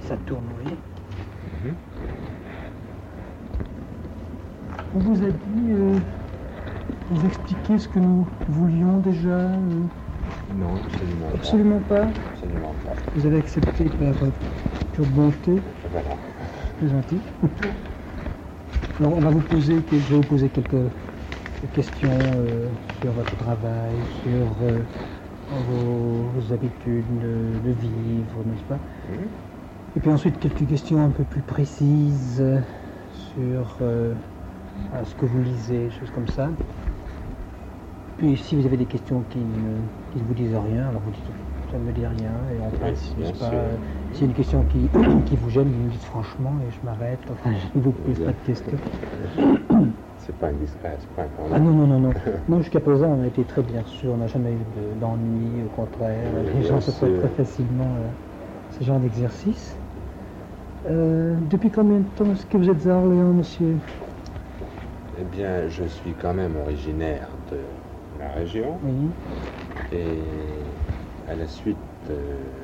Ça tourne, oui. Mhm. On vous a dit, vous expliquer ce que nous voulions déjà Non, absolument pas. Absolument pas. Absolument pas. Vous avez accepté par pure bonté. Voilà. C'est gentil. Alors, on va vous poser, je vais vous poser quelques questions sur votre travail, sur vos habitudes de vivre, n'est-ce pas? Mhm. Et puis ensuite quelques questions un peu plus précises sur ce que vous lisez, choses comme ça. Puis si vous avez des questions qui ne vous disent rien, alors vous dites ça ne me dit rien et on passe, bien n'est-ce pas? sûr. S'il y a une question qui vous gêne, vous me dites franchement et je m'arrête, enfin je ne vous pose pas de questions. C'est pas indiscret, c'est pas un Ah non, non, non, non. Non, jusqu'à présent on a été très bien sûr, on n'a jamais eu d'ennui, au contraire, Oui, les gens bien se font sûr. très facilement ce genre d'exercice. Depuis combien de temps est-ce que vous êtes à Orléans, monsieur? Eh bien, je suis quand même originaire de la région Oui. et à la suite de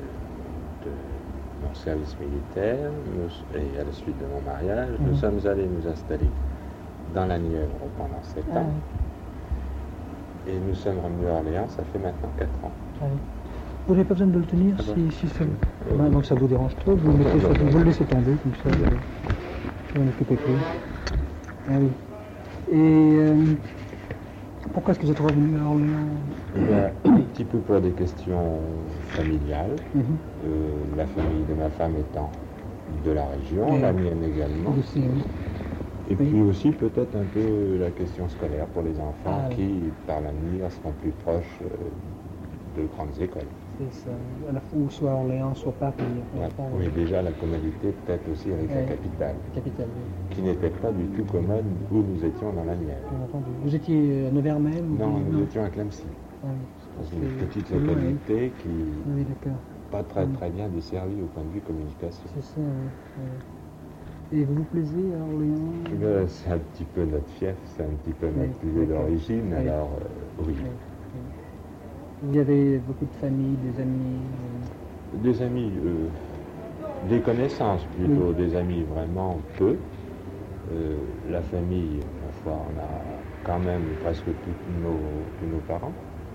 mon service militaire et à la suite de mon mariage, nous sommes allés nous installer dans la Nièvre pendant 7 Ah, ans. Et nous sommes revenus à Orléans, ça fait maintenant 4 ans. oui. Vous n'avez pas besoin de le tenir Ah bon. si ça, donc ça vous dérange trop, vous le, mettez sur, vous le laissez tomber comme ça, vous n'en occupez plus. Ah oui. Et pourquoi est-ce que vous êtes revenu à Orléans? Eh bien, un petit peu pour des questions familiales, la famille de ma femme étant de la région, Oui. la mienne également. Aussi, oui. Et Oui. puis aussi peut-être un peu la question scolaire pour les enfants Ah, oui. qui, par l'avenir, seront plus proches de grandes écoles. C'est ça. À la fois, ou soit à Orléans, soit Paris. Ouais. Oui, déjà la commodité peut-être aussi avec la Oui. capitale, Capitale, oui. qui n'était pas du tout commode où nous étions dans la Nièvre. Bien entendu. Vous étiez à Nevers même? Non, ou- nous étions à Clemcy, Ah, oui. dans une C'est- petite c'est loin, localité qui oui. Oui, d'accord. pas très bien desservie au point de vue communication. C'est ça, oui. Oui. Et vous vous plaisez à Orléans? C'est un petit peu notre fief, c'est un petit peu Oui, notre lieu d'accord. d'origine, Oui. alors oui. Oui, oui. Vous avez beaucoup de familles, des amis? Des amis, des connaissances plutôt, des amis vraiment peu. La famille, ma foi, on a quand même presque tous nos parents.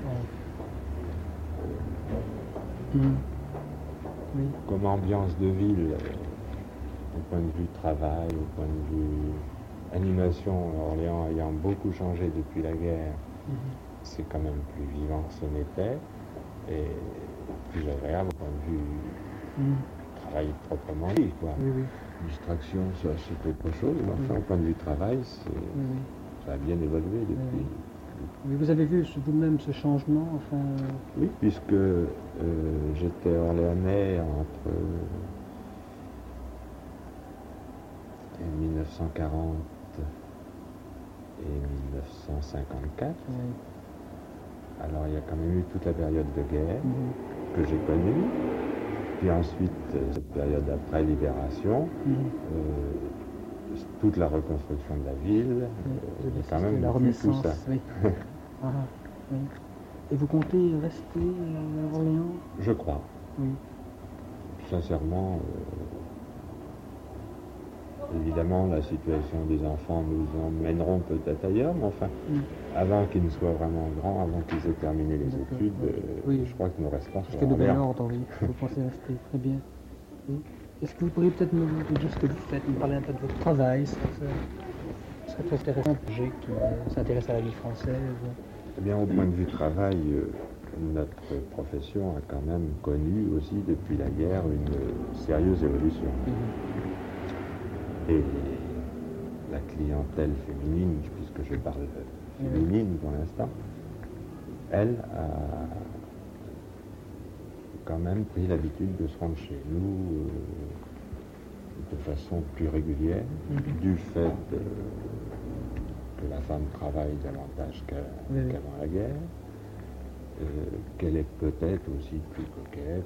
Oui. Comme ambiance de ville, au point de vue travail, au point de vue animation, Orléans ayant beaucoup changé depuis la guerre, c'est quand même plus vivant que ce n'était, et plus agréable au point de vue travail proprement dit, quoi. Oui, oui. Distraction, ça c'est autre chose, mais enfin, au point de vue travail, Oui. ça a bien évolué depuis. Oui, vous avez vu vous-même ce changement, enfin... Oui, puisque j'étais orléanais entre 1940 et 1954. Oui. Alors il y a quand même eu toute la période de guerre que j'ai connue, puis ensuite cette période après libération, toute la reconstruction de la ville, j'ai quand même la vu Renaissance, tout ça. oui. Ah, oui. Et vous comptez rester à Orléans? Je crois. Oui. Sincèrement, évidemment, la situation des enfants nous emmèneront peut-être ailleurs, mais enfin, avant qu'ils ne soient vraiment grands, avant qu'ils aient terminé les D'accord. études, Oui. je crois que nous restons sur Jusqu'à nouvel Orléans. ordre, oui. Vous pensez rester très bien. Oui. Est-ce que vous pourriez peut-être me dire ce que vous faites, me parler un peu de votre travail? Ça serait très intéressant pour les gens qui s'intéressent à la vie française. Eh bien, au point de vue travail, notre profession a quand même connu aussi depuis la guerre une sérieuse évolution. Et la clientèle féminine, puisque je parle féminine pour l'instant, elle a quand même pris l'habitude de se rendre chez nous de façon plus régulière, du fait que la femme travaille davantage qu'avant la guerre, qu'elle est peut-être aussi plus coquette.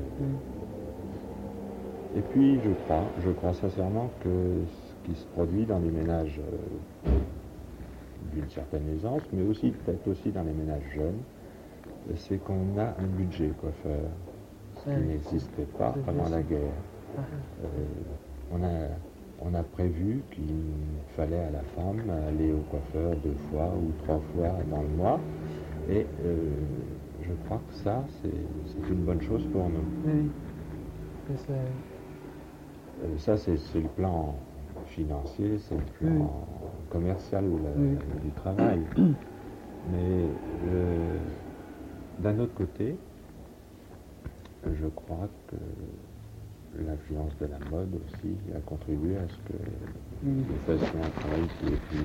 Et puis je crois sincèrement que ce qui se produit dans les ménages d'une certaine aisance, mais aussi peut-être aussi dans les ménages jeunes, c'est qu'on a un budget coiffeur qui n'existait pas avant la guerre. On a prévu qu'il fallait à la femme aller au coiffeur 2 fois ou 3 fois dans le mois. Et je crois que ça, c'est une bonne chose pour nous. Oui. C'est ça. Ça, c'est le plan financier, c'est le plan commercial du travail. Mais d'un autre côté, je crois que l'influence de la mode aussi a contribué à ce que nous fassions un travail qui est plus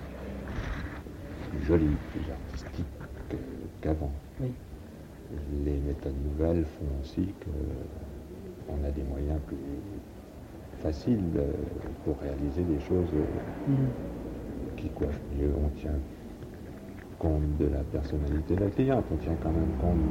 joli, plus artistique qu'avant. Oui. Les méthodes nouvelles font aussi qu'on a des moyens plus faciles pour réaliser des choses qui coiffent mieux. On tient compte de la personnalité de la cliente, on tient quand même compte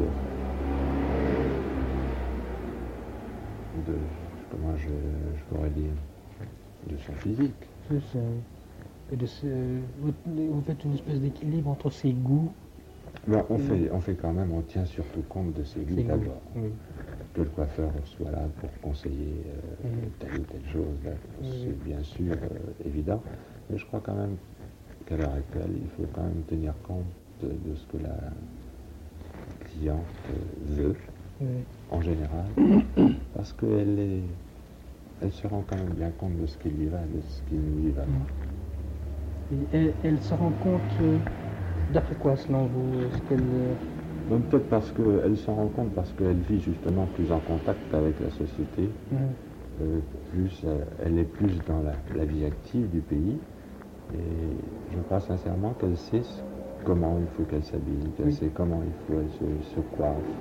de comment je pourrais dire, de son physique. C'est ça. Et vous faites une espèce d'équilibre entre ses goûts. Ben, on fait quand même, on tient surtout compte de ses goûts d'abord. Oui. Que le coiffeur soit là pour conseiller telle ou telle chose, là, c'est bien sûr évident. Mais je crois quand même qu'à l'heure actuelle, il faut quand même tenir compte de ce que la cliente veut, en général, parce qu'elle se rend quand même bien compte de ce qui lui va, de ce qui ne lui va pas. Et elle se rend compte d'après quoi, selon vous, ce qu'elle... Donc, peut-être parce qu'elle s'en rend compte, parce qu'elle vit justement plus en contact avec la société, elle est plus dans la vie active du pays, et je crois sincèrement qu'elle sait comment il faut qu'elle s'habille, qu'elle sait comment il faut qu'elle se coiffe.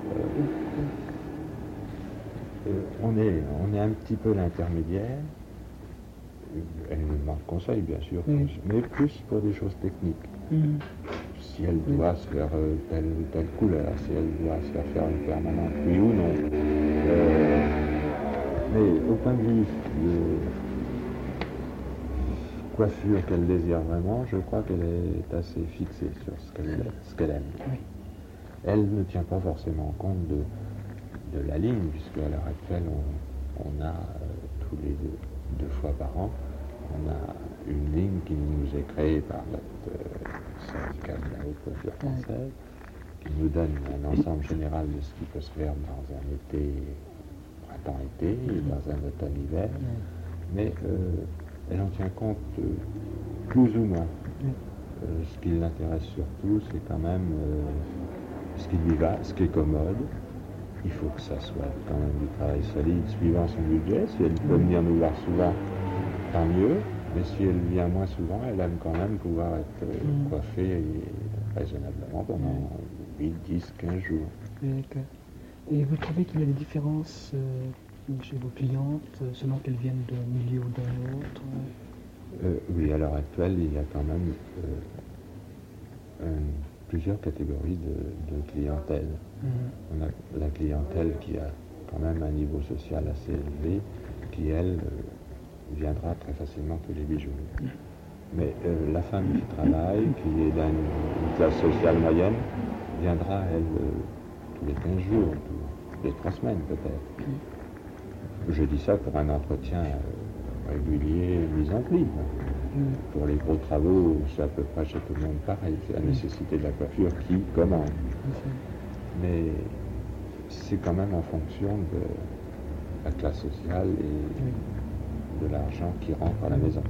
On est un petit peu l'intermédiaire. Elle nous demande conseil, bien sûr, mais plus pour des choses techniques. Si elle doit se faire telle ou telle couleur, si elle doit se faire une permanente, oui ou non. Mais au point de vue de coiffure qu'elle désire vraiment, je crois qu'elle est assez fixée sur ce qu'elle aime. Oui. Elle ne tient pas forcément compte de la ligne, puisque à l'heure actuelle, on a tous les 2 fois par an, on a une ligne qui nous est créée par notre syndicat de la haute coiffure française, qui nous donne un ensemble général de ce qui peut se faire dans un été, printemps-été, et dans un automne-hiver, mais elle en tient compte plus ou moins. Ce qui l'intéresse surtout, c'est quand même ce qui lui va, ce qui est commode. Il faut que ça soit quand même du travail solide, suivant son budget. Si elle peut venir nous voir souvent, tant mieux. Mais si elle vient moins souvent, elle aime quand même pouvoir être coiffée raisonnablement pendant 8, 10, 15 jours. D'accord. Et vous trouvez qu'il y a des différences chez vos clientes, selon qu'elles viennent d'un milieu ou d'un autre? Oui, à l'heure actuelle, il y a quand même plusieurs catégories de clientèle. On a la clientèle qui a quand même un niveau social assez élevé, qui, elle, viendra très facilement tous les 8 jours. Mais la femme qui travaille, qui est d'une classe sociale moyenne, viendra, elle, tous les 15 jours, tous les 3 semaines peut-être. Je dis ça pour un entretien régulier, mis en pli. Pour les gros travaux, c'est à peu près chez tout le monde pareil. C'est la nécessité de la coiffure qui commande. Mais c'est quand même en fonction de la classe sociale et de l'argent qui rentre à la maison.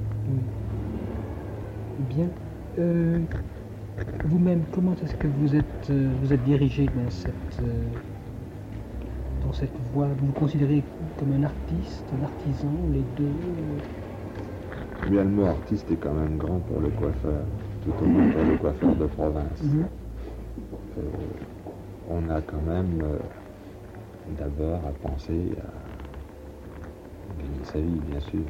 Bien. Vous-même, comment est-ce que vous êtes dirigé dans cette voie? Vous vous considérez comme un artiste, un artisan, les deux? Bien, le mot artiste est quand même grand pour le coiffeur, tout au moins pour le coiffeur de province. On a quand même d'abord à penser à gagner sa vie, bien sûr.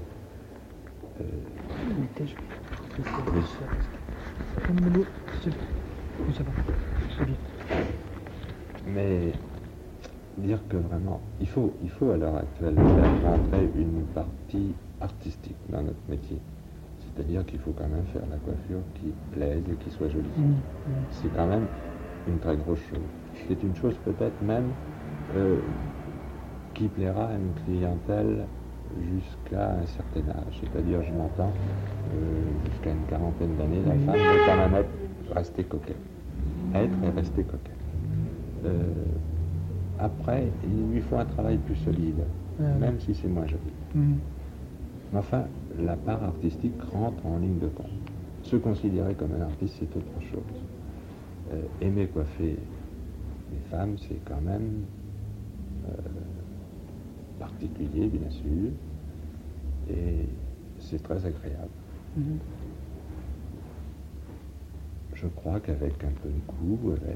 Mais dire que vraiment, il faut à l'heure actuelle faire rentrer une partie artistique dans notre métier. C'est-à-dire qu'il faut quand même faire la coiffure qui plaise et qui soit jolie. C'est quand même une très grosse chose. C'est une chose peut-être même qui plaira à une clientèle jusqu'à un certain âge. C'est-à-dire, je m'entends, jusqu'à une quarantaine d'années, la femme doit quand même rester coquette. Être et rester coquette. Après, il lui faut un travail plus solide, même si c'est moins joli. Mais enfin, la part artistique rentre en ligne de compte. Se considérer comme un artiste, c'est autre chose. Aimer coiffer les femmes, c'est quand même particulier, bien sûr, et c'est très agréable. Je crois qu'avec un peu de goût, avec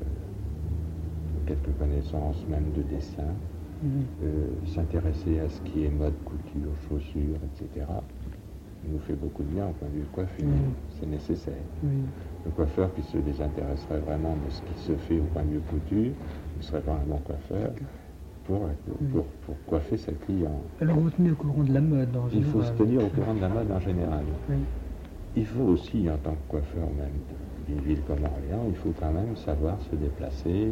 quelques connaissances même de dessin, s'intéresser à ce qui est mode, couture, chaussures, etc., nous fait beaucoup de bien au point de vue coiffure. C'est nécessaire. Le coiffeur qui se désintéresserait vraiment de ce qui se fait au point de vue couture ne serait pas un bon coiffeur pour coiffer sa cliente. Alors vous tenez au courant de la mode en général? Il faut se tenir au courant de la mode en général. Il faut aussi, en tant que coiffeur même d'une ville comme Orléans, il faut quand même savoir se déplacer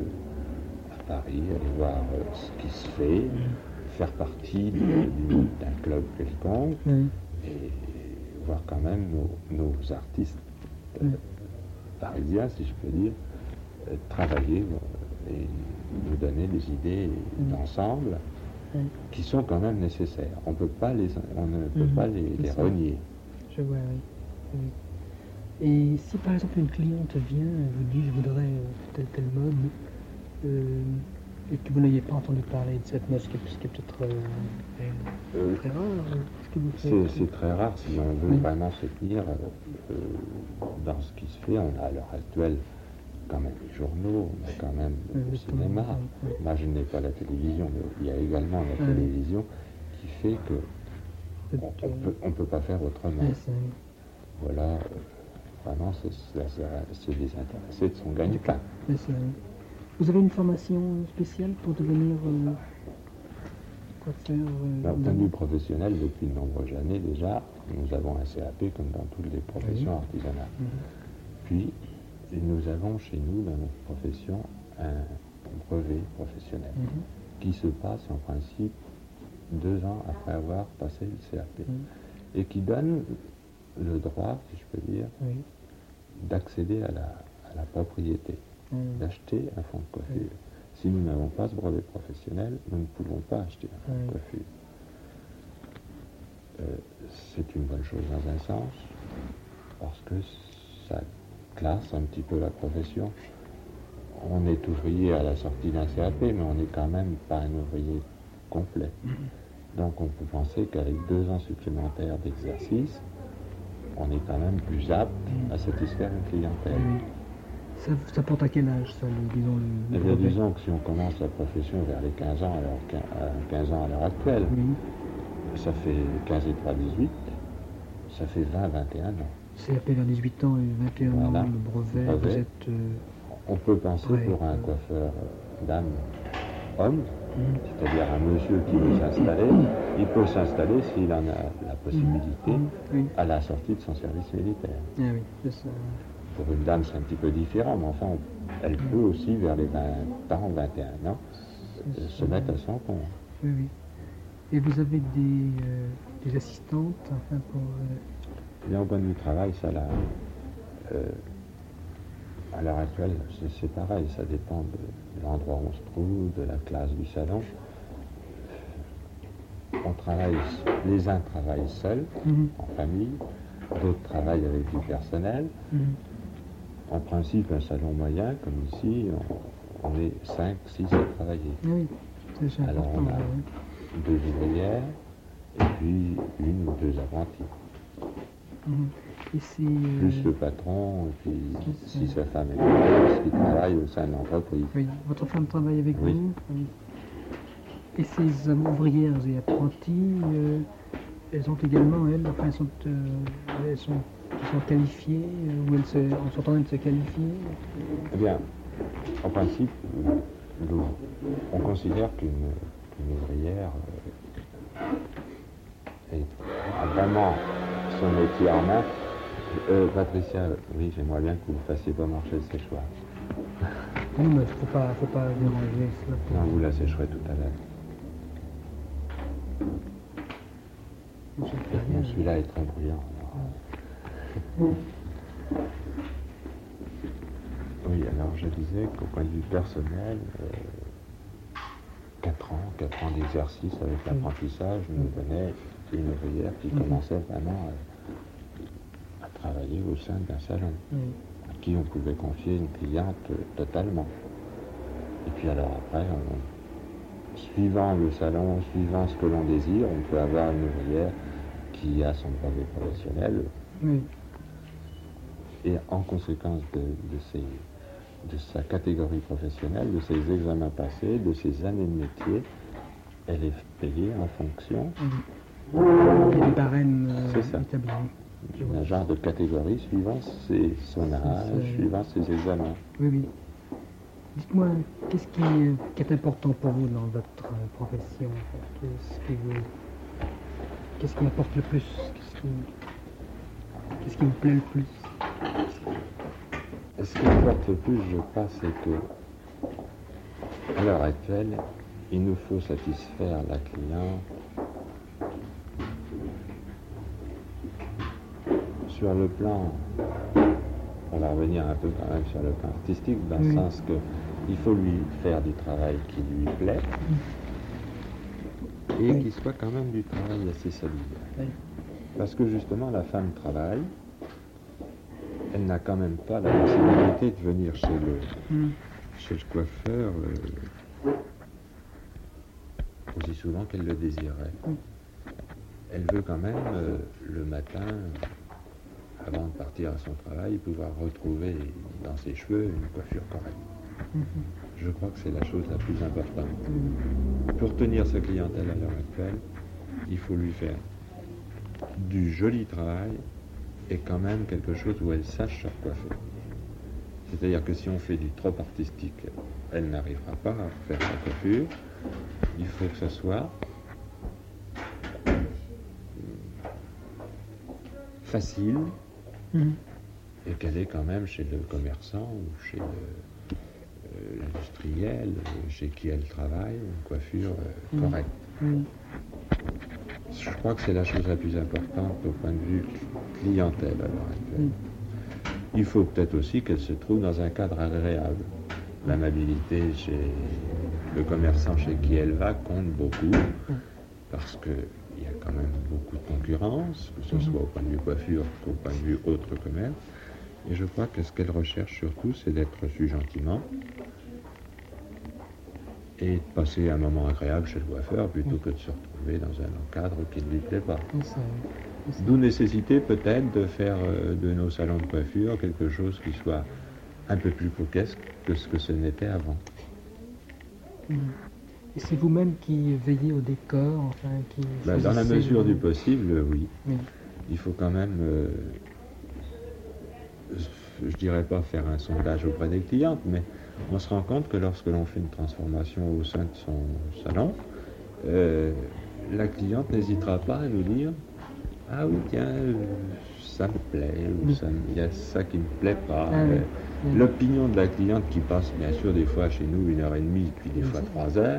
à Paris, aller voir ce qui se fait, faire partie d'un club quelconque, et voir quand même nos artistes parisiens, si je peux dire, travailler et nous donner des idées d'ensemble qui sont quand même nécessaires. On ne peut pas les renier. Je vois, oui. Et si par exemple une cliente vient et vous dit je voudrais telle mode, et que vous n'ayez pas entendu parler de cette mode, ce qui est peut-être très rare, c'est très rare si on veut vraiment se tenir dans ce qui se fait. On a à l'heure actuelle quand même les journaux, on a quand même le cinéma. Moi je n'ai pas la télévision, mais il y a également la télévision qui fait que on peut pas faire autrement. Voilà, vraiment c'est se désintéresser de son gagne-pain. Vous avez une formation spéciale pour devenir coiffeur? D'un point de vue professionnel, depuis de nombreuses années déjà, nous avons un CAP comme dans toutes les professions artisanales. Puis, nous avons chez nous, dans notre profession, un brevet professionnel qui se passe en principe 2 ans après avoir passé le CAP et qui donne le droit, si je peux dire, d'accéder à la propriété, d'acheter un fonds de coiffure. Si nous n'avons pas ce brevet professionnel, nous ne pouvons pas acheter un fonds de coiffure. C'est une bonne chose dans un sens, parce que ça classe un petit peu la profession. On est ouvrier à la sortie d'un CAP, mais on n'est quand même pas un ouvrier complet. Donc on peut penser qu'avec 2 ans supplémentaires d'exercice, on est quand même plus apte à satisfaire une clientèle. Ça porte à quel âge, ça, disons, le brevet? Disons que si on commence la profession vers les 15 ans, alors 15 ans à l'heure actuelle, ça fait 15 et 3, 18, ça fait 20, 21 ans. CAP vers 18 ans et 21 ans, le brevet, vous êtes... On peut penser pour un coiffeur dame, homme, c'est-à-dire un monsieur qui veut s'installer, il peut s'installer s'il en a la possibilité à la sortie de son service militaire. Oui, c'est ça. Pour une dame, c'est un petit peu différent, mais enfin, elle peut aussi, vers les 20 ans, 21 ans, se mettre à son compte. Oui. Et vous avez des assistantes, enfin, pour... Bien, au point de vue travail, ça, là, à l'heure actuelle, c'est pareil, ça dépend de l'endroit où on se trouve, de la classe du salon. On travaille, les uns travaillent seuls, en famille, d'autres travaillent avec du personnel. En principe, un salon moyen, comme ici, on est 5, 6 à travailler. Oui, c'est important. Alors on a 2 ouvrières et puis 1 ou 2 apprentis. Plus le patron, et puis si sa femme est là, qui travaille au sein de l'entreprise. Oui, votre femme travaille avec vous? Oui. Et ces ouvrières et apprentis, elles ont également, elles sont qualifiées, ou elles sont en train de se qualifier? Eh bien, en principe, on considère qu'une ouvrière a vraiment son métier en main. Patricia, oui, j'aimerais bien que vous ne fassiez pas marcher le séchoir. Non, mais faut pas déranger cela. Non, vous la sécherez tout à l'heure. Bon, celui-là est très bruyant. Alors. Oui, alors je disais qu'au point de vue personnel, 4 ans d'exercice avec l'apprentissage nous donnait une ouvrière qui commençait vraiment à travailler au sein d'un salon, à qui on pouvait confier une cliente totalement. Et puis alors après, suivant le salon, suivant ce que l'on désire, on peut avoir une ouvrière qui a son brevet professionnel. Et en conséquence de sa catégorie professionnelle, de ses examens passés, de ses années de métier, elle est payée en fonction. Il y a des barèmes établis. Un genre de catégorie suivant son âge, suivant ses examens. Oui. Dites-moi, qu'est-ce qui est important pour vous dans votre profession? Qu'est-ce qui importe le plus? Qu'est-ce qui vous plaît le plus? Ce qui importe le plus, je crois, c'est que, à l'heure actuelle, il nous faut satisfaire la cliente sur le plan, on va revenir un peu quand même sur le plan artistique, dans le sens que il faut lui faire du travail qui lui plaît et qui soit quand même du travail assez solide. Parce que justement, la femme travaille, elle n'a quand même pas la possibilité de venir chez le coiffeur aussi souvent qu'elle le désirait. Elle veut quand même, le matin, avant de partir à son travail, pouvoir retrouver dans ses cheveux une coiffure correcte. Je crois que c'est la chose la plus importante. Pour tenir sa clientèle à l'heure actuelle, il faut lui faire du joli travail et quand même quelque chose où elle sache se coiffer. C'est-à-dire que si on fait du trop artistique, elle n'arrivera pas à faire sa coiffure. Il faut que ce soit facile et qu'elle est quand même chez le commerçant ou chez l'industriel, chez qui elle travaille, une coiffure correcte. Je crois que c'est la chose la plus importante au point de vue clientèle à l'heure actuelle. Il faut peut-être aussi qu'elle se trouve dans un cadre agréable. L'amabilité chez le commerçant chez qui elle va compte beaucoup, parce qu'il y a quand même beaucoup de concurrence, que ce soit au point de vue coiffure qu'au point de vue autre commerce. Et je crois que ce qu'elle recherche surtout, c'est d'être reçue gentiment et de passer un moment agréable chez le coiffeur plutôt que de se retrouver dans un cadre qui ne lui plaît pas. D'où nécessité peut-être de faire de nos salons de coiffure quelque chose qui soit un peu plus coquesque que ce que ce n'était avant. Et c'est vous-même qui veillez au décor, enfin, qui... Dans la mesure du possible, oui. Il faut quand même, je dirais pas faire un sondage auprès des clientes, mais on se rend compte que lorsque l'on fait une transformation au sein de son salon, la cliente n'hésitera pas à nous dire « Ah oui, tiens, ça me plaît » ou « Il y a ça qui me plaît pas ». L'opinion de la cliente qui passe bien sûr des fois chez nous 1h30 puis des fois 3 heures,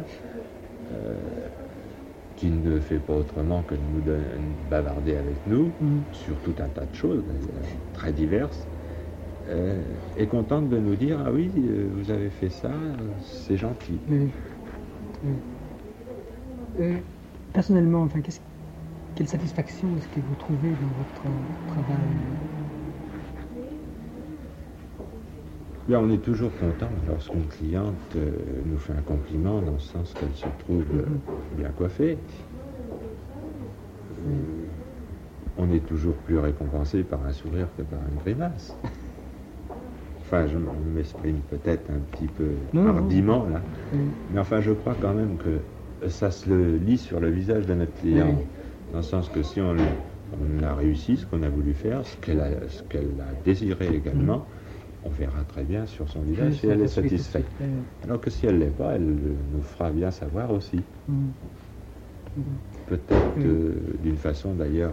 qui ne fait pas autrement que de nous bavarder avec nous sur tout un tas de choses très diverses, est contente de nous dire « Ah oui, vous avez fait ça, c'est gentil ». Personnellement, enfin, quelle satisfaction est-ce que vous trouvez dans votre travail? Bien, on est toujours content lorsqu'une cliente nous fait un compliment dans le sens qu'elle se trouve bien coiffée. On est toujours plus récompensé par un sourire que par une grimace. Enfin, je m'exprime peut-être un petit peu hardiment, là. Mais enfin, je crois quand même que ça se lit sur le visage de notre client. Dans le sens que si on a réussi ce qu'on a voulu faire, ce qu'elle a désiré également, on verra très bien sur son visage si elle est satisfaite. Alors que si elle ne l'est pas, elle nous fera bien savoir aussi. Peut-être d'une façon d'ailleurs,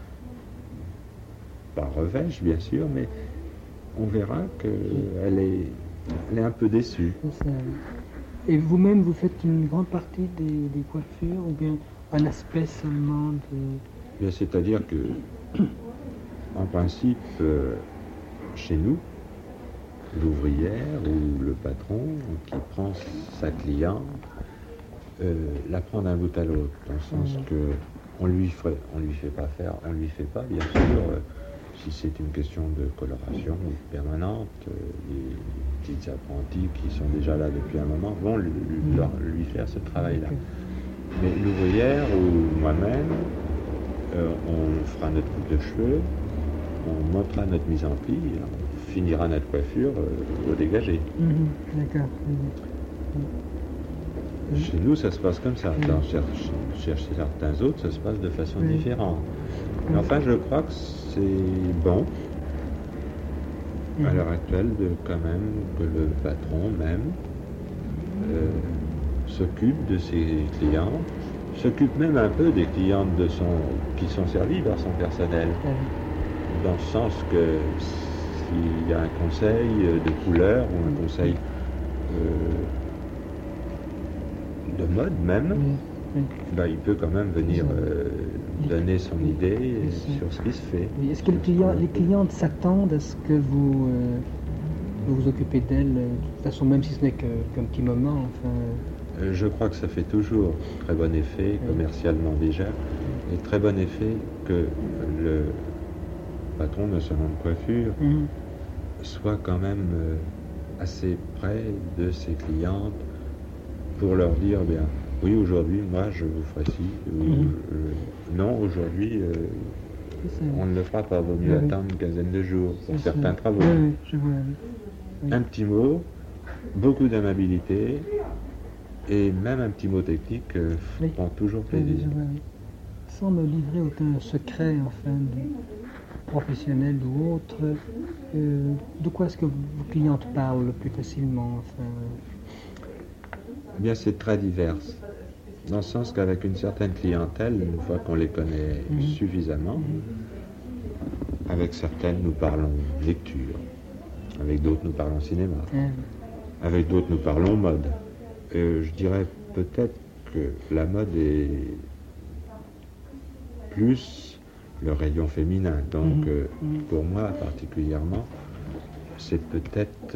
pas revêche bien sûr, mais on verra qu'elle est un peu déçue. Et vous-même, vous faites une grande partie des coiffures ou bien un aspect seulement Bien, c'est-à-dire que, en principe, chez nous, l'ouvrière ou le patron qui prend sa cliente la prend d'un bout à l'autre, dans le sens que on lui fait pas faire, on lui fait pas, bien sûr, si c'est une question de coloration permanente, les petits apprentis qui sont déjà là depuis un moment vont lui faire ce travail-là. Mais l'ouvrière ou moi-même, on fera notre coupe de cheveux, on montera notre mise en pli, on finira notre coiffure au dégagé. D'accord. Chez nous, ça se passe comme ça. Chez certains autres, ça se passe de façon différente. Mais enfin, je crois que c'est bon, à l'heure actuelle, quand même, que le patron même s'occupe de ses clients, s'occupe même un peu des clientes qui sont servies par son personnel. Dans le sens que s'il y a un conseil de couleur ou un conseil de mode même, ben, il peut quand même venir donner son idée sur ce qui se fait. Est-ce que les clientes s'attendent à ce que vous vous occupez d'elles, de toute façon, même si ce n'est qu'un petit moment, enfin... Je crois que ça fait toujours très bon effet, commercialement déjà, et très bon effet que le patron de salon de coiffure soit quand même assez près de ses clientes pour leur dire, bien, oui, aujourd'hui, moi, je vous ferai ci, non, aujourd'hui, on ne le fera pas, vaut mieux attendre une quinzaine de jours pour certains travaux. Je vois, Un petit mot, beaucoup d'amabilité, et même un petit mot technique prend toujours plaisir. Sans me livrer aucun secret, enfin, professionnel ou autre, de quoi est-ce que vos clientes parlent le plus facilement, enfin... Eh bien, c'est très divers, dans le sens qu'avec une certaine clientèle, une fois qu'on les connaît suffisamment, avec certaines, nous parlons lecture, avec d'autres, nous parlons cinéma, avec d'autres, nous parlons mode. Je dirais peut-être que la mode est plus le rayon féminin, donc pour moi particulièrement, c'est peut-être...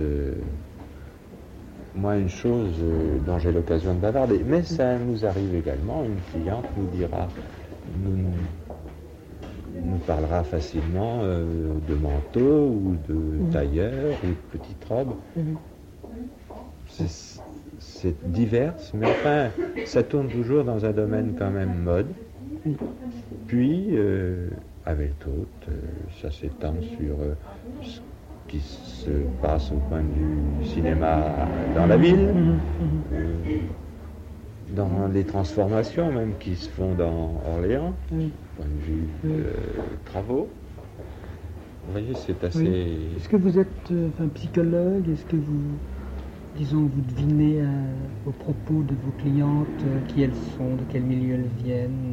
moi, une chose dont j'ai l'occasion de bavarder, mais ça nous arrive également, une cliente nous dira, nous parlera facilement de manteau ou de tailleur ou de petite robe. C'est divers, mais enfin, ça tourne toujours dans un domaine quand même mode. Puis, avec d'autres, ça s'étend sur ce qui se passe au point de vue cinéma dans la ville, dans les transformations même qui se font dans Orléans, au point de vue travaux. Vous voyez, c'est assez... Est-ce que vous êtes psychologue? Est-ce que vous, disons, vous devinez au propos de vos clientes qui elles sont, de quel milieu elles viennent?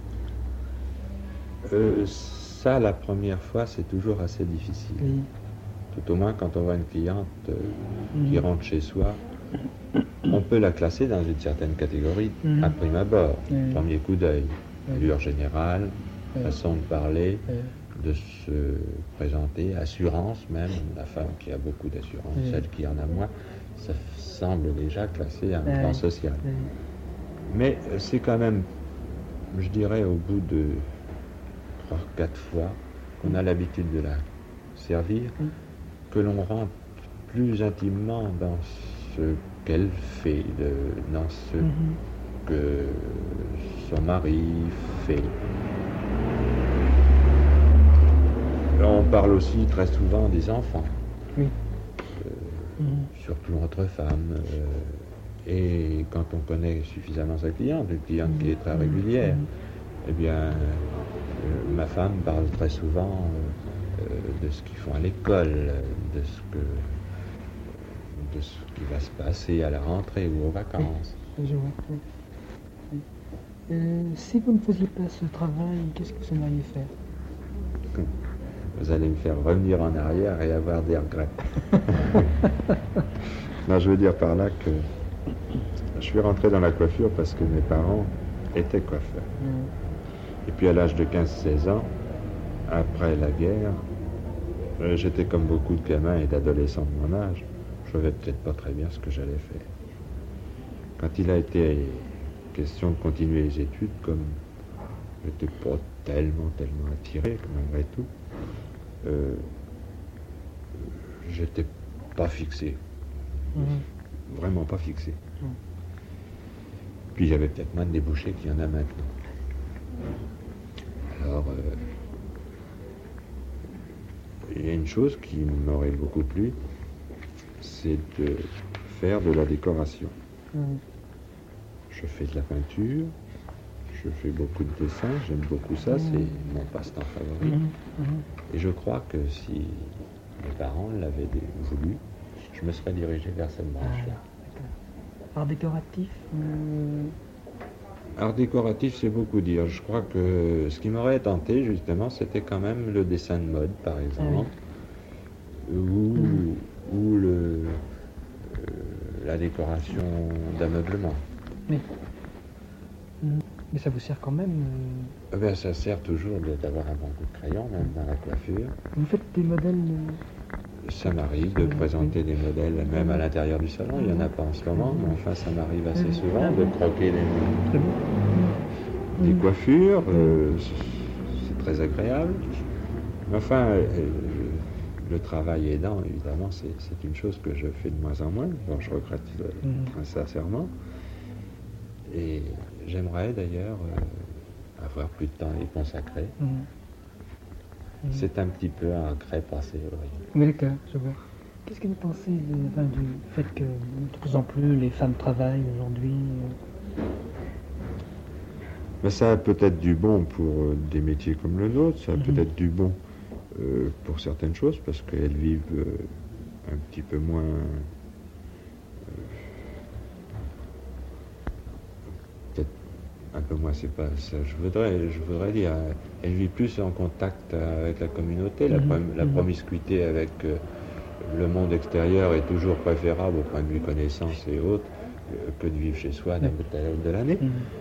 Ça, la première fois, c'est toujours assez difficile. Tout au moins quand on voit une cliente qui rentre chez soi, on peut la classer dans une certaine catégorie à prime abord. Premier coup d'œil, allure générale, façon de parler, de se présenter, assurance même, la femme qui a beaucoup d'assurance, celle qui en a moins, ça semble déjà classé à un plan social. Mais c'est quand même, je dirais, au bout de 3-4 fois qu'on a l'habitude de la servir, que l'on rentre plus intimement dans ce qu'elle fait, dans ce que son mari fait. On parle aussi très souvent des enfants, surtout entre femmes. Et quand on connaît suffisamment sa cliente, une cliente qui est très régulière, eh bien, ma femme parle très souvent de ce qu'ils font à l'école, de ce qui va se passer à la rentrée ou aux vacances. Je vois. Si vous ne faisiez pas ce travail, qu'est-ce que vous aimeriez faire? Vous allez me faire revenir en arrière et avoir des regrets. Non, je veux dire par là que je suis rentré dans la coiffure parce que mes parents étaient coiffeurs. Et puis à l'âge de 15-16 ans, après la guerre, j'étais comme beaucoup de gamins et d'adolescents de mon âge. Je savais peut-être pas très bien ce que j'allais faire. Quand il a été question de continuer les études, comme je n'étais pas tellement attiré, malgré tout, j'étais pas fixé. Vraiment pas fixé. Puis j'avais peut-être moins de débouchés qu'il y en a maintenant. Alors, il y a une chose qui m'aurait beaucoup plu, c'est de faire de la décoration. Je fais de la peinture, je fais beaucoup de dessins, j'aime beaucoup ça, c'est mon passe-temps favori. Et je crois que si mes parents l'avaient voulu, je me serais dirigé vers cette branche-là. Art décoratif Art décoratif, c'est beaucoup dire. Je crois que ce qui m'aurait tenté, justement, c'était quand même le dessin de mode, par exemple, ou la décoration d'ameublement. Oui. Mais ça vous sert quand même Ben, ça sert toujours d'avoir un bon coup de crayon, même dans la coiffure. Vous faites des modèles Ça m'arrive de présenter des modèles, même à l'intérieur du salon. Il n'y en a pas en ce moment, mais enfin, ça m'arrive assez souvent de croquer des coiffures. C'est très agréable. Mais enfin, le travail aidant, évidemment, c'est une chose que je fais de moins en moins, dont je regrette très sincèrement. Et j'aimerais d'ailleurs avoir plus de temps à y consacrer. C'est un petit peu un regret passé, oui. Oui, d'accord, je vois. Qu'est-ce que vous pensez du fait que de plus en plus les femmes travaillent aujourd'hui Ben, ça a peut-être du bon pour des métiers comme le nôtre, ça a peut-être du bon pour certaines choses, parce qu'elles vivent un petit peu moins... peut-être un peu moins, c'est pas ça. Je voudrais dire, elles vivent plus en contact avec la communauté, la promiscuité avec le monde extérieur est toujours préférable au point de vue connaissance et autres que de vivre chez soi d'un bout à l'autre de l'année.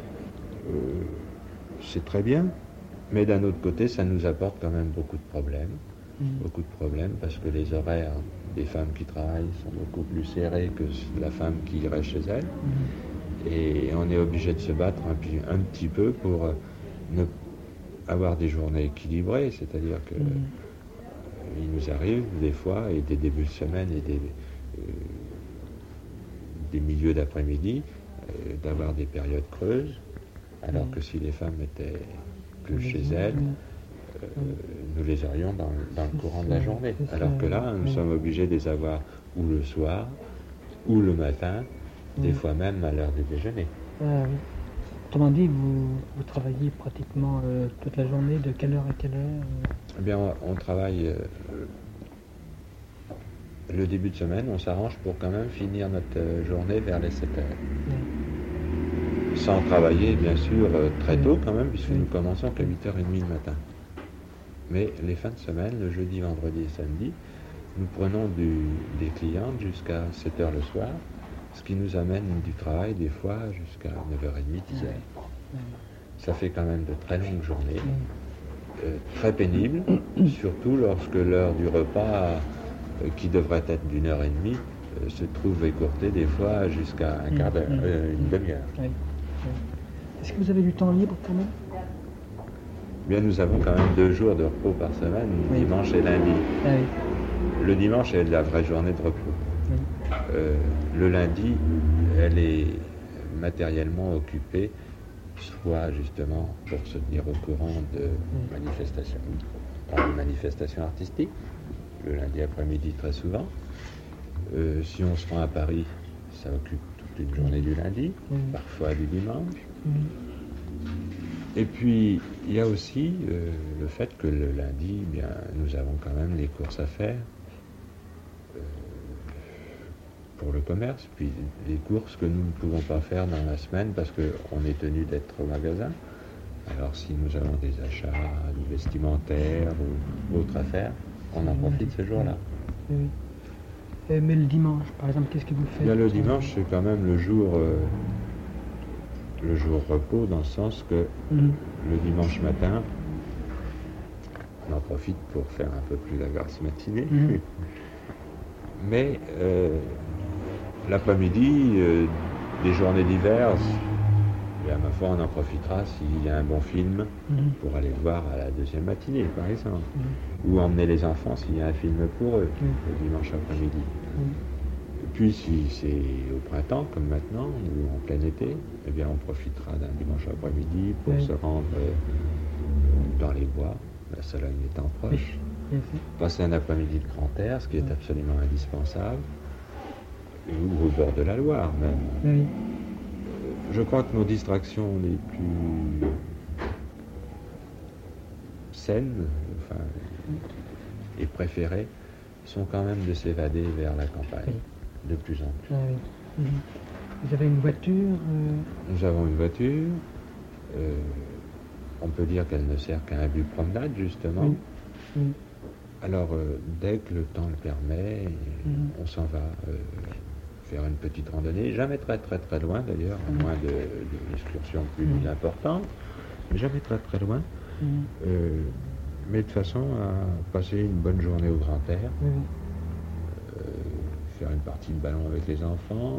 C'est très bien, mais d'un autre côté, ça nous apporte quand même beaucoup de problèmes. Beaucoup de problèmes parce que les horaires des femmes qui travaillent sont beaucoup plus serrés que la femme qui reste chez elle. Et on est obligé de se battre un petit peu pour avoir des journées équilibrées, c'est-à-dire que il nous arrive des fois, et des débuts de semaine et des milieux d'après-midi, d'avoir des périodes creuses, alors que si les femmes étaient plus chez elles, nous les aurions dans le courant de la journée. Alors que là, nous sommes obligés de les avoir ou le soir, ou le matin, des fois même à l'heure du déjeuner. Autrement dit, vous travaillez pratiquement toute la journée, de quelle heure à quelle heure Eh bien, on travaille le début de semaine, on s'arrange pour quand même finir notre journée vers les 7 heures. Sans travailler, bien sûr, très tôt quand même, puisque nous commençons qu'à 8h30 le matin. Mais les fins de semaine, le jeudi, vendredi et samedi, nous prenons des clientes jusqu'à 7h le soir, ce qui nous amène du travail des fois jusqu'à 9h30, 10h. Ça fait quand même de très longues journées, très pénibles, surtout lorsque l'heure du repas, qui devrait être d'1 heure et demie, se trouve écourtée des fois jusqu'à un quart d'heure, une demi-heure. Est-ce que vous avez du temps libre quand même? Bien, nous avons quand même 2 jours de repos par semaine, dimanche et lundi. Le dimanche est la vraie journée de repos. Le lundi, elle est matériellement occupée, soit justement pour se tenir au courant de manifestations artistiques, le lundi après-midi très souvent. Si on se rend à Paris, ça occupe toute une journée du lundi, parfois du dimanche. Et puis, il y a aussi le fait que le lundi, bien, nous avons quand même les courses à faire pour le commerce, puis les courses que nous ne pouvons pas faire dans la semaine parce qu'on est tenu d'être au magasin. Alors, si nous avons des achats vestimentaires ou autres à faire, on en profite ce jour-là. Mais le dimanche, par exemple, qu'est-ce que vous faites? Bien, le dimanche, c'est quand même le jour le jour repos, dans le sens que le dimanche matin, on en profite pour faire un peu plus la grasse matinée. Mais l'après-midi, des journées d'hiver, à ma foi, on en profitera s'il y a un bon film pour aller le voir à la deuxième matinée, par exemple. Ou emmener les enfants s'il y a un film pour eux, le dimanche après-midi. Et puis, si c'est au printemps, comme maintenant, ou en plein été, eh bien, on profitera d'un dimanche après-midi pour se rendre dans les bois, la Sologne étant proche. Passer un après-midi de grand air, ce qui est absolument indispensable, ou au bord de la Loire, même. Je crois que nos distractions les plus saines et préférées sont quand même de s'évader vers la campagne, de plus en plus. Vous avez une voiture Nous avons une voiture. On peut dire qu'elle ne sert qu'à un but promenade, justement. Alors, dès que le temps le permet, on s'en va faire une petite randonnée, jamais très très très loin d'ailleurs, à moins d'une excursion plus importante, mais jamais très très loin, mais de façon à passer une bonne journée au grand air, faire une partie de ballon avec les enfants,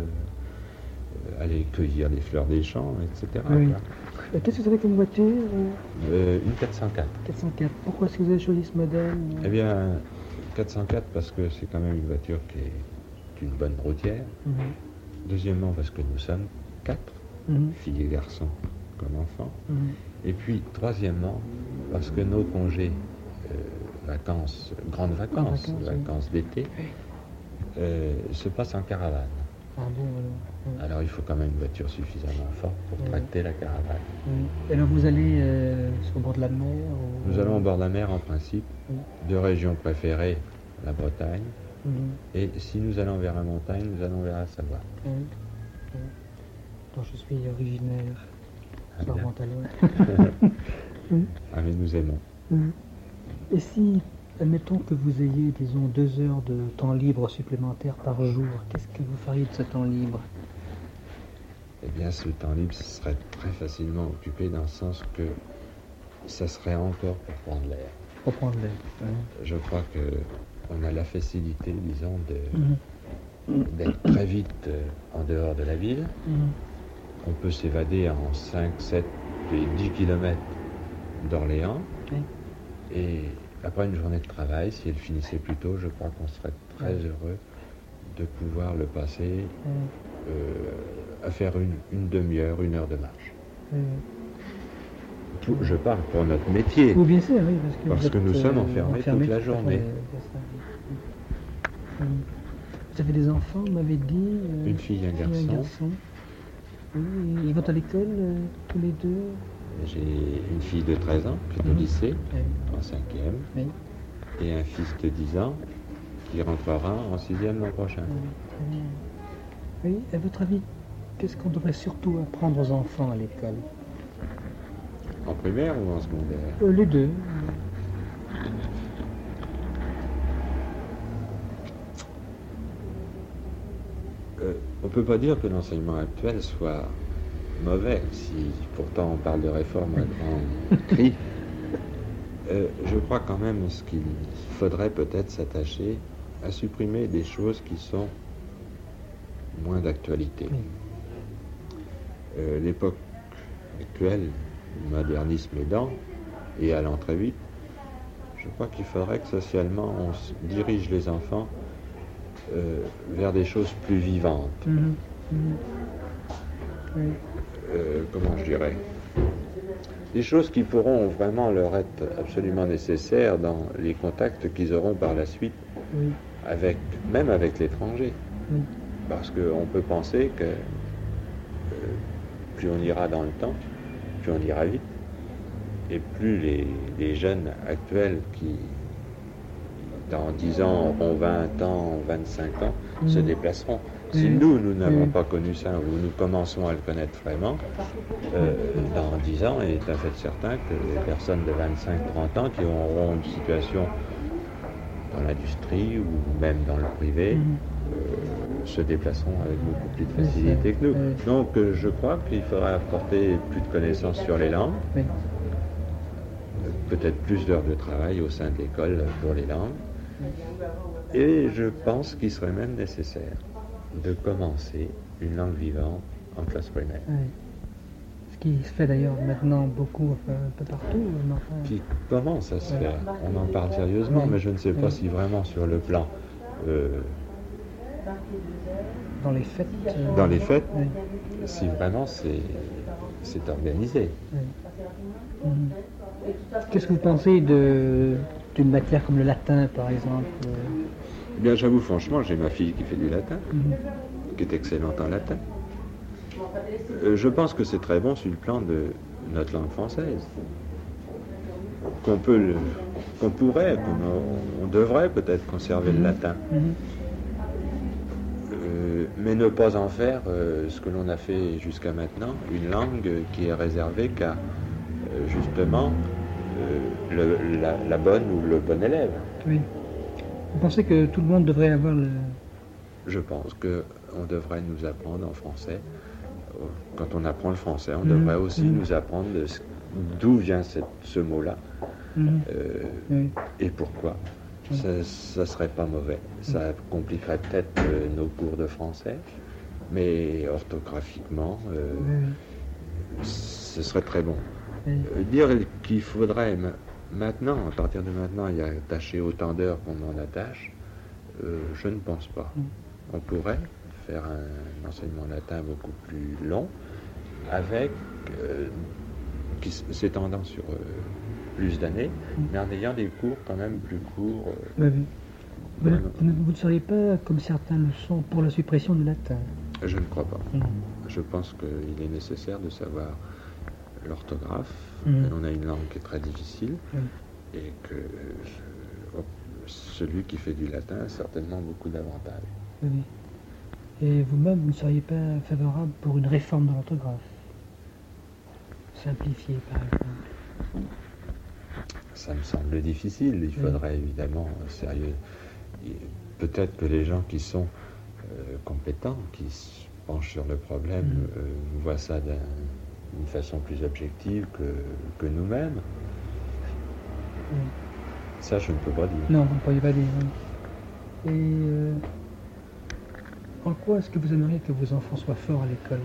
aller cueillir des fleurs des champs, etc. Qu'est-ce que vous avez comme voiture Une 404. 404. Pourquoi est-ce que vous avez choisi ce modèle Eh bien, 404 parce que c'est quand même une voiture qui est une bonne routière. Deuxièmement, parce que nous sommes 4, filles et garçons comme enfants. Et puis, troisièmement, parce que nos congés, grandes vacances d'été, se passent en caravane. Alors, il faut quand même une voiture suffisamment forte pour tracter la caravane. Et alors, vous allez sur le bord de la mer Nous allons au bord de la mer, en principe. Deux régions préférées, la Bretagne. Et si nous allons vers la montagne, nous allons vers la Savoie. dont je suis originaire. Ça remonte à loin. Ah, mais nous aimons. Et si, admettons que vous ayez, disons, 2 heures de temps libre supplémentaire par jour, qu'est-ce que vous feriez de ce temps libre? Eh bien, ce temps libre serait très facilement occupé dans le sens que ça serait encore pour prendre l'air. Pour prendre l'air. Je crois qu'on a la facilité, disons, d'être très vite en dehors de la ville. On peut s'évader en 5, 7 et 10 kilomètres d'Orléans. Et après une journée de travail, si elle finissait plus tôt, je crois qu'on serait très heureux de pouvoir le passer à faire une demi-heure, 1 heure de marche. Je parle pour notre métier. Oui, bien sûr, oui, parce que nous sommes enfermés toute la journée. Vous avez des enfants, vous m'avez dit une fille et un garçon. Oui, ils vont à l'école, tous les deux? J'ai une fille de 13 ans qui est au lycée, en 5e, et un fils de 10 ans qui rentrera en 6e l'an prochain. Oui, à votre avis, qu'est-ce qu'on devrait surtout apprendre aux enfants à l'école? En primaire ou en secondaire? Les deux. On ne peut pas dire que l'enseignement actuel soit mauvais, si pourtant on parle de réforme à grand cri. Je crois quand même qu'il faudrait peut-être s'attacher à supprimer des choses qui sont moins d'actualité. L'époque actuelle, le modernisme aidant, et allant très vite, je crois qu'il faudrait que socialement on dirige les enfants vers des choses plus vivantes. Comment je dirais? Des choses qui pourront vraiment leur être absolument nécessaires dans les contacts qu'ils auront par la suite, même avec l'étranger. Parce qu'on peut penser que plus on ira dans le temps, plus on ira vite, et plus les jeunes actuels qui, dans 10 ans, auront 20 ans, 25 ans, se déplaceront. Si nous n'avons pas connu ça, ou nous commençons à le connaître vraiment, dans 10 ans, il est tout à fait certain que les personnes de 25-30 ans qui auront une situation dans l'industrie ou même dans le privé se déplaceront avec beaucoup plus de facilité que nous. Donc je crois qu'il faudra apporter plus de connaissances sur les langues, peut-être plus d'heures de travail au sein de l'école pour les langues, et je pense qu'il serait même nécessaire de commencer une langue vivante en classe primaire. Ce qui se fait d'ailleurs maintenant beaucoup, un peu partout. Qui commence à se faire. On en parle sérieusement, mais je ne sais pas si vraiment sur le plan... dans les fêtes. Dans les fêtes, si vraiment c'est organisé. Qu'est-ce que vous pensez d'une matière comme le latin, par exemple? Eh bien, j'avoue franchement, j'ai ma fille qui fait du latin, qui est excellente en latin. Je pense que c'est très bon sur le plan de notre langue française. On devrait peut-être conserver le latin. Mais ne pas en faire ce que l'on a fait jusqu'à maintenant, une langue qui est réservée qu'à justement la bonne ou le bon élève. Oui. Vous pensez que tout le monde devrait avoir le... Je pense qu'on devrait nous apprendre en français. Quand on apprend le français, on devrait aussi nous apprendre d'où vient ce mot-là et pourquoi. Ça serait pas mauvais. Ça compliquerait peut-être nos cours de français, mais orthographiquement, ce serait très bon. Dire qu'il faudrait maintenant, à partir de maintenant, y attacher autant d'heures qu'on en attache, je ne pense pas. On pourrait faire un enseignement latin beaucoup plus long, avec qui s'étendant sur plus d'années, mais en ayant des cours quand même plus courts. Vous ne seriez pas, comme certains le sont, pour la suppression du latin? Je ne crois pas. Je pense qu'il est nécessaire de savoir l'orthographe. On a une langue qui est très difficile et que celui qui fait du latin a certainement beaucoup d'avantages. Et vous-même, vous ne seriez pas favorable pour une réforme de l'orthographe? Simplifiée, par exemple. Ça me semble difficile. Il faudrait évidemment sérieux. Peut-être que les gens qui sont compétents, qui se penchent sur le problème, voient ça d'une façon plus objective que nous-mêmes. Ça, je ne peux pas dire. Non, vous ne pourriez pas dire. Et en quoi est-ce que vous aimeriez que vos enfants soient forts à l'école?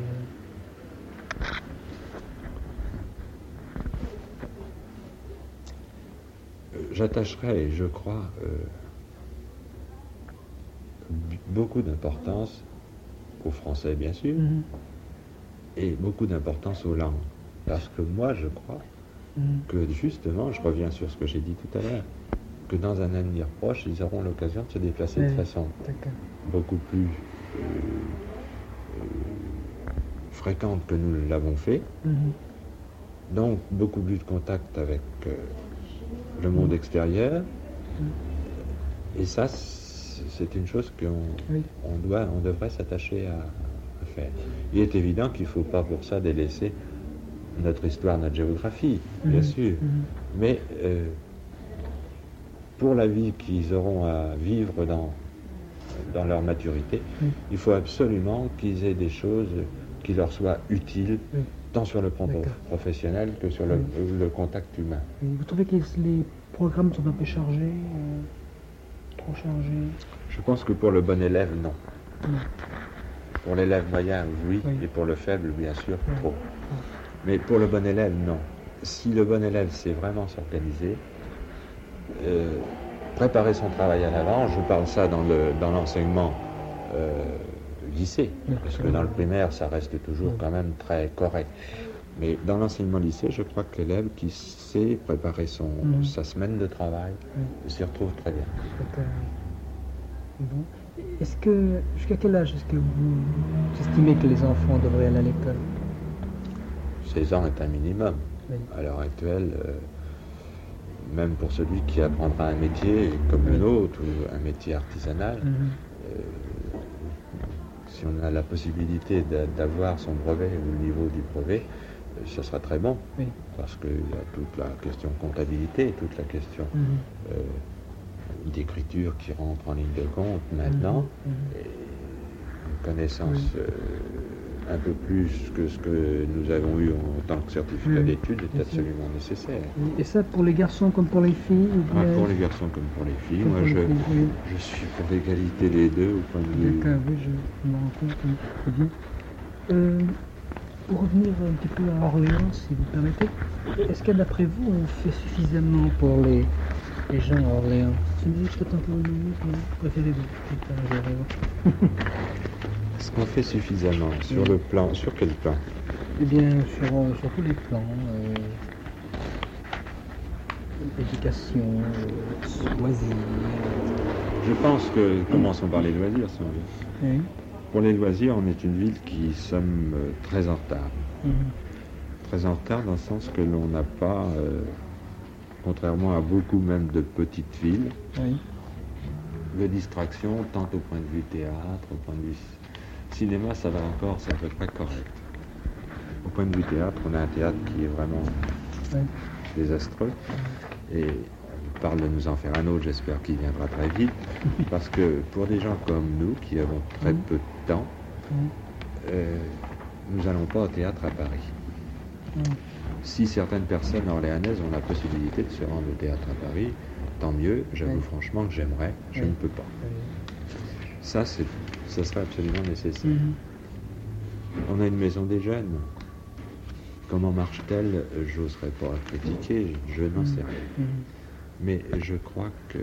J'attacherais, je crois, beaucoup d'importance au français, bien sûr, et beaucoup d'importance aux langues. Parce que moi, je crois que justement, je reviens sur ce que j'ai dit tout à l'heure, que dans un avenir proche, ils auront l'occasion de se déplacer de façon beaucoup plus fréquente que nous l'avons fait. Donc, beaucoup plus de contact avec le monde extérieur. Et ça, c'est une chose qu'on devrait s'attacher à faire. Il est évident qu'il ne faut pas pour ça délaisser notre histoire, notre géographie, bien sûr. Mais pour la vie qu'ils auront à vivre dans leur maturité, il faut absolument qu'ils aient des choses qui leur soient utiles, tant sur le plan professionnel que sur le contact humain. Vous trouvez que les programmes sont un peu chargés, trop chargés? Je pense que pour le bon élève, non. Pour l'élève moyen, oui, et pour le faible, bien sûr, trop. Mais pour le bon élève, non. Si le bon élève sait vraiment s'organiser, préparer son travail à l'avance, je parle ça dans l'enseignement lycée, parce que dans le primaire, ça reste toujours quand même très correct. Mais dans l'enseignement lycée, je crois que l'élève qui sait préparer sa semaine de travail s'y retrouve très bien. Bon. Jusqu'à quel âge est-ce que vous estimez que les enfants devraient aller à l'école? 16 ans est un minimum. À l'heure actuelle, même pour celui qui apprendra un métier comme le nôtre, ou un métier artisanal, si on a la possibilité d'avoir son brevet ou le niveau du brevet, ce sera très bon. Parce qu'il y a toute la question comptabilité, toute la question d'écriture qui rentre en ligne de compte maintenant. connaissance un peu plus que ce que nous avons eu en tant que certificat d'études est absolument nécessaire. Et ça pour les garçons comme pour les filles Pour les garçons comme pour les filles. Moi, je suis pour l'égalité des deux au point de vue. D'accord, oui, je me rends compte, oui, très bien. Pour revenir un petit peu à Orléans, si vous permettez, est-ce que d'après vous, on fait suffisamment pour les gens à Orléans? Je me dis peut-être un peu une minute, mais préférez-vous. Est-ce qu'on fait suffisamment sur le plan, sur quel plan? Eh bien, sur tous les plans, éducation, loisirs. Je pense que, commençons par les loisirs, si on veut. Oui. Pour les loisirs, on est une ville qui sommes très en retard. Très en retard dans le sens que l'on n'a pas, contrairement à beaucoup même de petites villes, de distraction, tant au point de vue théâtre, au point de vue cinéma, ça va encore, c'est à peu près correct. Au point de vue théâtre, on a un théâtre qui est vraiment désastreux. Et on parle de nous en faire un autre, j'espère qu'il viendra très vite. Parce que pour des gens comme nous, qui avons très peu de temps, nous n'allons pas au théâtre à Paris. Si certaines personnes orléanaises ont la possibilité de se rendre au théâtre à Paris, tant mieux. J'avoue franchement que j'aimerais, je ne peux pas. Ça serait absolument nécessaire. On a une maison des jeunes. Comment marche-t-elle? J'oserais pas critiquer, je n'en sais rien. Mais je crois que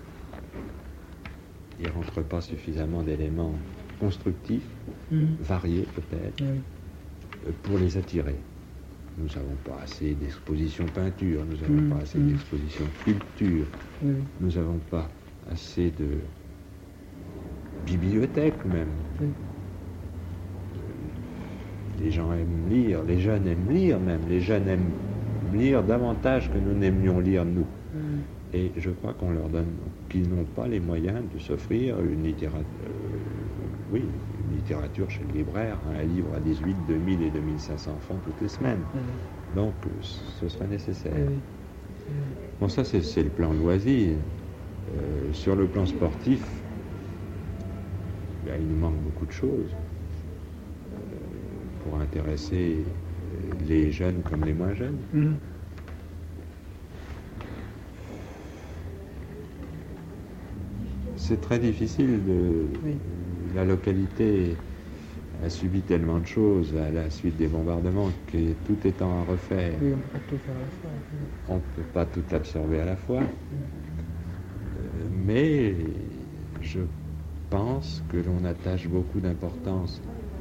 il ne rentre pas suffisamment d'éléments constructifs, variés peut-être, pour les attirer. Nous n'avons pas assez d'expositions peinture, nous n'avons pas assez d'expositions sculpture, nous n'avons pas assez de bibliothèques même. Les gens aiment lire, les jeunes aiment lire même, les jeunes aiment lire davantage que nous n'aimions lire nous. Et je crois qu'on leur donne, qu'ils n'ont pas les moyens de s'offrir une littérature, une littérature chez le libraire, un livre à 18, 2000 et 2500 francs toutes les semaines. Donc ce serait nécessaire. Bon, ça c'est le plan loisir. Sur le plan sportif, il nous manque beaucoup de choses pour intéresser les jeunes comme les moins jeunes. C'est très difficile la localité a subi tellement de choses à la suite des bombardements que tout étant à refaire. Oui, on peut pas tout faire à la fois. On ne peut pas tout absorber à la fois. Mais je pense que l'on attache beaucoup d'importance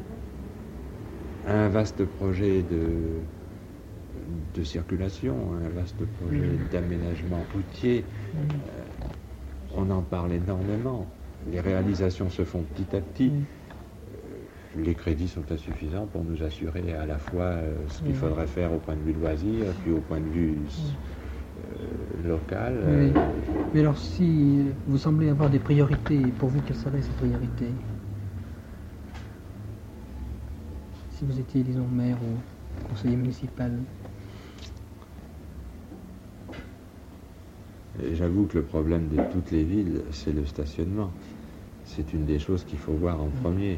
à un vaste projet de circulation, un vaste projet d'aménagement routier. On en parle énormément. Les réalisations se font petit à petit. Les crédits sont insuffisants pour nous assurer à la fois ce qu'il faudrait faire au point de vue loisir, puis au point de vue local. Mais alors, si vous semblez avoir des priorités, pour vous, quelles seraient ces priorités? Si vous étiez, disons, maire ou conseiller municipal? Et j'avoue que le problème de toutes les villes, c'est le stationnement. C'est une des choses qu'il faut voir en premier.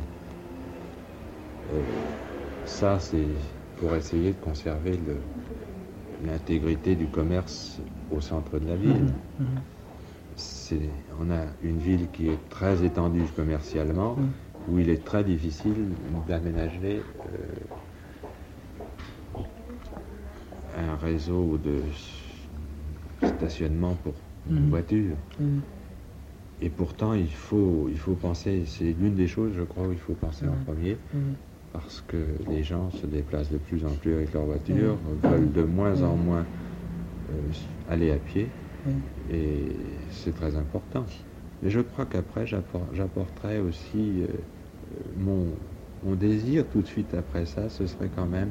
Ça, c'est pour essayer de conserver l'intégrité du commerce au centre de la ville. On a une ville qui est très étendue commercialement, où il est très difficile d'aménager un réseau de stationnement pour une voiture. Et pourtant, il faut penser, c'est l'une des choses, je crois, où il faut penser en premier, parce que les gens se déplacent de plus en plus avec leur voiture, veulent de moins en moins aller à pied, et c'est très important. Mais je crois qu'après, j'apporterai aussi mon désir tout de suite après ça, ce serait quand même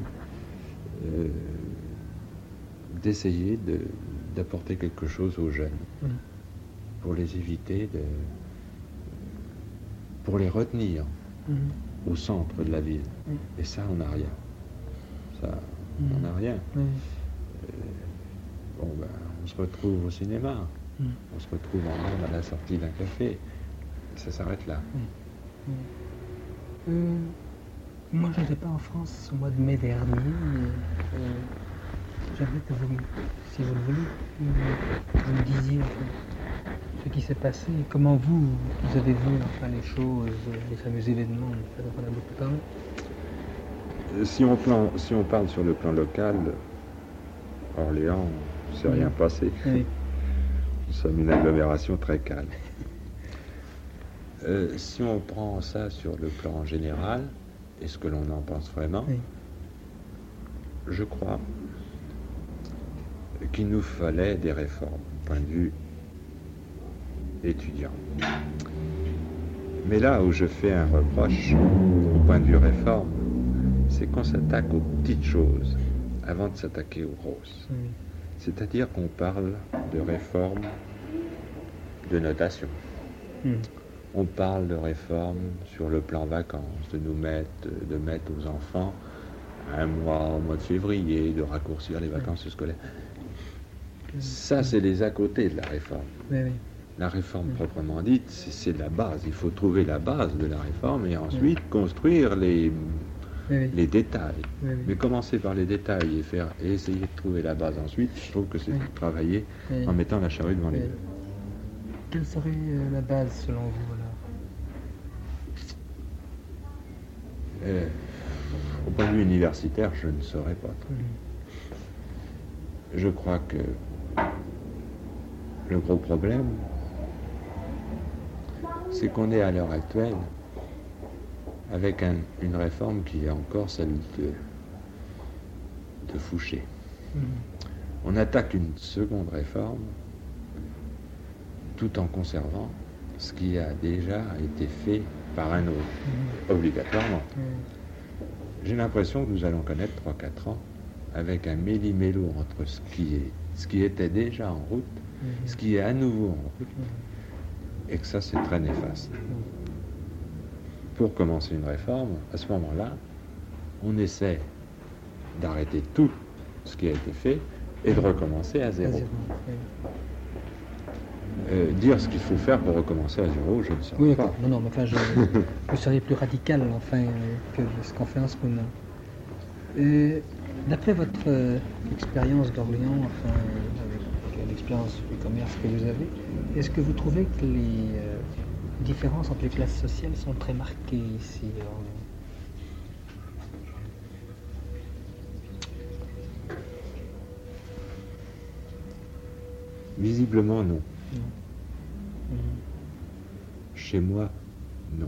d'essayer d'apporter quelque chose aux jeunes, pour les éviter, pour les retenir au centre de la ville. Et ça, on n'a rien. Ça, on n'a rien. On se retrouve au cinéma, on se retrouve en monde à la sortie d'un café. Ça s'arrête là. Moi, je n'étais pas en France au mois de mai dernier, mais j'aimerais que vous, si vous le voulez, vous me disiez enfin, ce qui s'est passé, et comment vous avez vu enfin, les choses, les fameux événements dont on a beaucoup parlé. Si on parle sur le plan local, Orléans, il ne s'est rien passé. Oui. Nous sommes une agglomération très calme. Si on prend ça sur le plan général, est-ce que l'on en pense vraiment? Oui. Je crois qu'il nous fallait des réformes, du point de vue étudiant. Mais là où je fais un reproche, au point de vue réforme, c'est qu'on s'attaque aux petites choses avant de s'attaquer aux grosses. Oui. C'est-à-dire qu'on parle de réforme de notation. On parle de réforme sur le plan vacances, de mettre aux enfants un mois au mois de février, de raccourcir les vacances scolaires. Ça, c'est les à côté de la réforme. Oui, oui. La réforme proprement dite, c'est la base. Il faut trouver la base de la réforme et ensuite construire les détails. Oui, oui. Mais commencer par les détails et essayer de trouver la base ensuite, je trouve que c'est travailler en mettant la charrue devant les bœufs. Quelle serait la base selon vous alors? Au point de vue universitaire, je ne saurais pas. Je crois que le gros problème, c'est qu'on est à l'heure actuelle avec une réforme qui est encore celle de Fouché. On attaque une seconde réforme tout en conservant ce qui a déjà été fait par un autre, obligatoirement. J'ai l'impression que nous allons connaître 3-4 ans avec un méli-mélo entre ce qui était déjà en route, ce qui est à nouveau en route, et que ça c'est très néfaste. Pour commencer une réforme, à ce moment-là, on essaie d'arrêter tout ce qui a été fait et de recommencer à zéro. Dire ce qu'il faut faire pour recommencer à zéro, je ne sais Oui, pas. non, mais enfin, vous seriez plus radical enfin, que ce qu'on fait en ce moment. D'après votre expérience d'Orléans, enfin, avec l'expérience du commerce que vous avez, est-ce que vous trouvez que les différences entre les classes sociales sont très marquées ici à Orléans? Visiblement, non. Chez moi, non.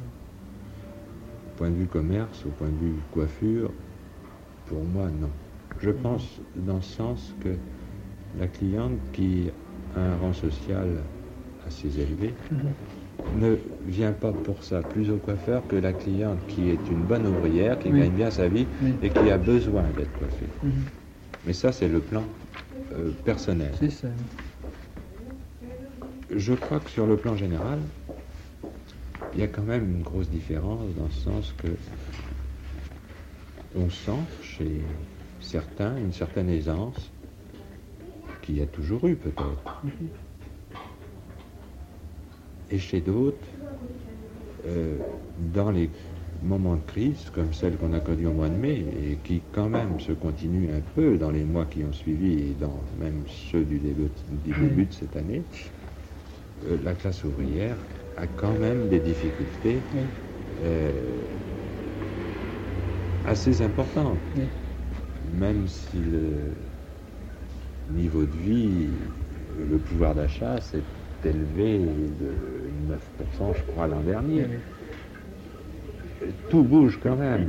Au point de vue commerce, au point de vue coiffure, pour moi, non. Je pense dans le sens que la cliente qui a un rang social assez élevé ne vient pas pour ça plus au coiffeur que la cliente qui est une bonne ouvrière, qui gagne bien sa vie et qui a besoin d'être coiffée. Mais ça, c'est le plan personnel. C'est ça. Je crois que sur le plan général, il y a quand même une grosse différence dans le sens que on sent chez certains une certaine aisance qu'il y a toujours eu peut-être. Et chez d'autres, dans les moments de crise comme celle qu'on a connue au mois de mai et qui quand même se continue un peu dans les mois qui ont suivi et dans même ceux du début de cette année, la classe ouvrière a quand même des difficultés assez importantes. Même si le niveau de vie, le pouvoir d'achat s'est élevé de 9%, je crois, l'an dernier. Tout bouge quand même.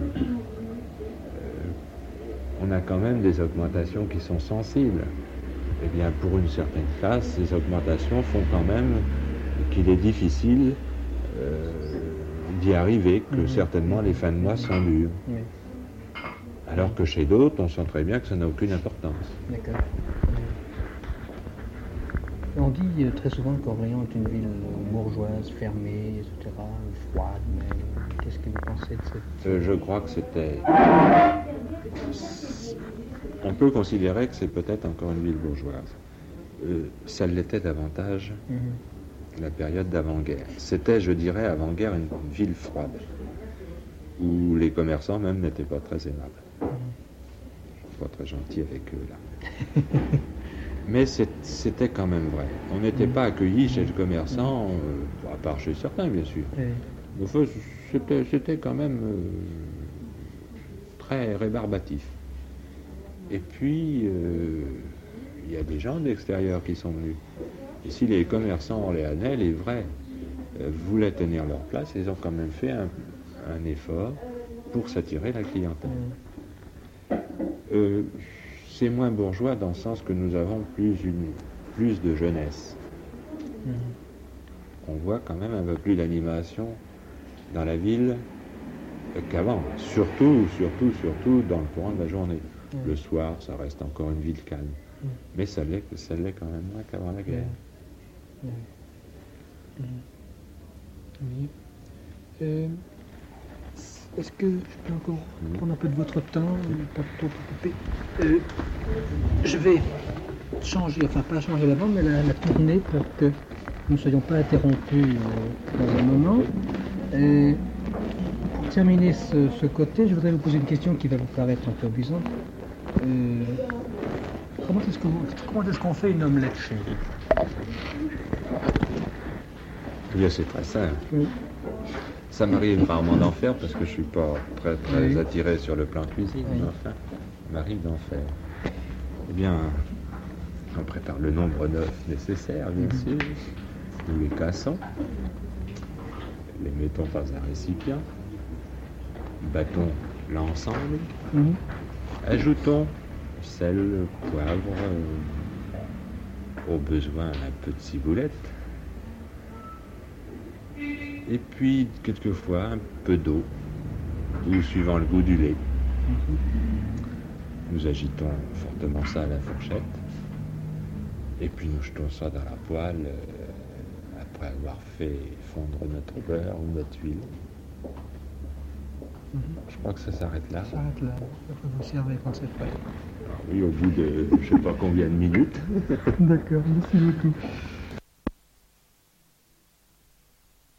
On a quand même des augmentations qui sont sensibles. Eh bien, pour une certaine classe, ces augmentations font quand même qu'il est difficile d'y arriver, que certainement les fins de mois sont dures. Alors que chez d'autres, on sent très bien que ça n'a aucune importance. D'accord. On dit très souvent qu'Orléans est une ville bourgeoise, fermée, etc., froide, mais qu'est-ce que vous pensez de cette... Je crois que c'était... On peut considérer que c'est peut-être encore une ville bourgeoise. Ça l'était davantage la période d'avant-guerre. C'était, je dirais, avant-guerre, une ville froide. où les commerçants même n'étaient pas très aimables. Pas très gentils avec eux là. Mais c'était quand même vrai. On n'était pas accueillis chez le commerçant, à part chez certains bien sûr. Enfin, c'était quand même très rébarbatif. Et puis, il y a des gens de l'extérieur qui sont venus. Et si les commerçants orléanais, les vrais, voulaient tenir leur place, ils ont quand même fait un effort pour s'attirer la clientèle. C'est moins bourgeois dans le sens que nous avons plus de jeunesse. On voit quand même un peu plus d'animation dans la ville qu'avant. Surtout dans le courant de la journée. Le soir, ça reste encore une ville calme. Mais ça l'est quand même moins qu'avant la guerre. Oui. Est-ce que je peux encore prendre un peu de votre temps, pas trop occupé? Je vais changer, enfin pas changer la bande, mais la tourner pour que nous ne soyons pas interrompus dans un moment. Pour terminer ce côté, je voudrais vous poser une question qui va vous paraître un peu amusante. Comment est-ce qu'on fait une omelette chez vous? Bien, c'est très simple. Oui. Ça m'arrive rarement d'en faire parce que je ne suis pas très attiré sur le plan cuisine, mais enfin, il m'arrive d'en faire. Eh bien, on prépare le nombre d'œufs nécessaires, bien sûr. Nous les cassons, les mettons dans un récipient, battons l'ensemble, ajoutons sel, poivre, au besoin un peu de ciboulette. Et puis, quelquefois, un peu d'eau, ou suivant le goût du lait. Nous agitons fortement ça à la fourchette, et puis nous jetons ça dans la poêle, après avoir fait fondre notre beurre ou notre huile. Je crois que ça s'arrête là. Ça s'arrête là. Après, vous servez quand c'est prêt. Oui, au bout de je ne sais pas combien de minutes. D'accord, merci beaucoup.